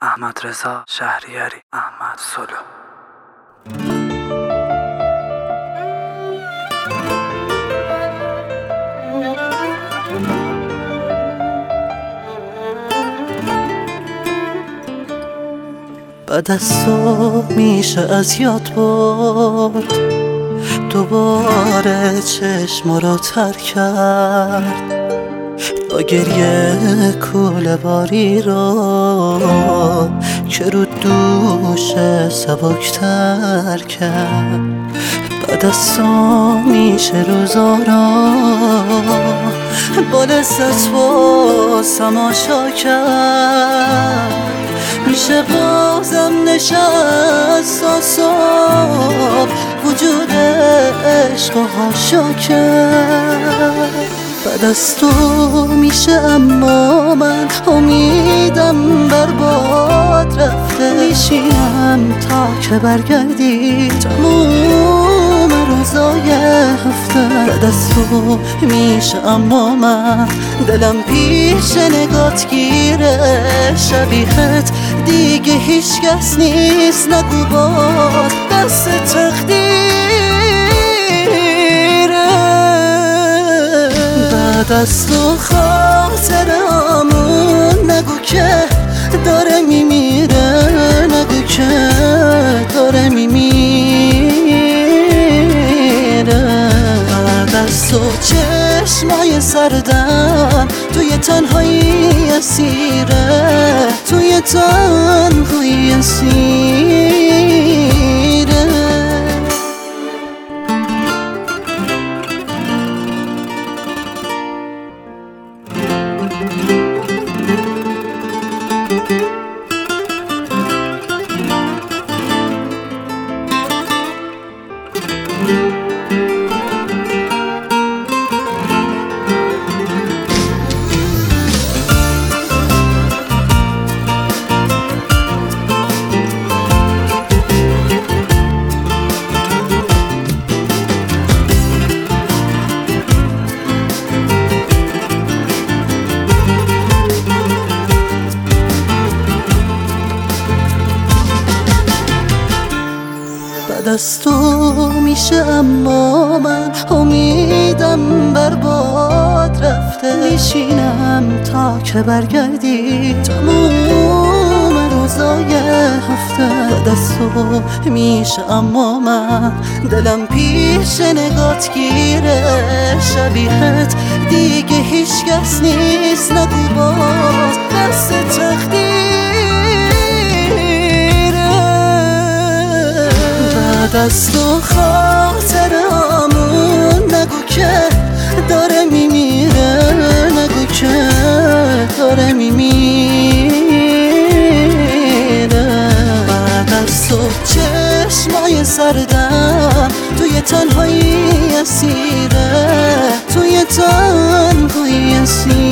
احمد رضا شهریاری، احمد سلو. بعد از تو میشه از یاد برد، دوباره چشم رو تر کرد، با گریه کوله باری رو که رو دوش سبکتر کرد. بعد از تو میشه روزارا با لذت بازم آشا کرد، میشه بازم نشست و صبح وجود عشق و هاشا کرد. بعد از تو میشه اما من امیدم برباد رفته، میشینم تا که برگردی تموم روزای هفته. بعد از تو میشه اما من دلم پیش نگات گیره، شبیهت دیگه هیچ کس نیست، نگو باز دست تقدیره. بعد از تو خاطرامون نگو که داره میمیره، نگو که داره میمیره. بعد از تو چشمای سردم توی تنهایی اسیره، توی تنهایی اسیره. بعد از تو میشه اما من امیدم برباد رفته، میشینم تا که برگردی تموم روزای هفته. بعد از تو میشه اما من دلم پیش نگات گیره، شبیهت دیگه هیچ کس نیست، نگو باز دست تقدیره. بعد از تو خاطرامون نگو که داره میمیره، نگو که داره میمیره. بعد از تو چشمای سردم توی تنهایی اسیره، توی تنهایی اسیره.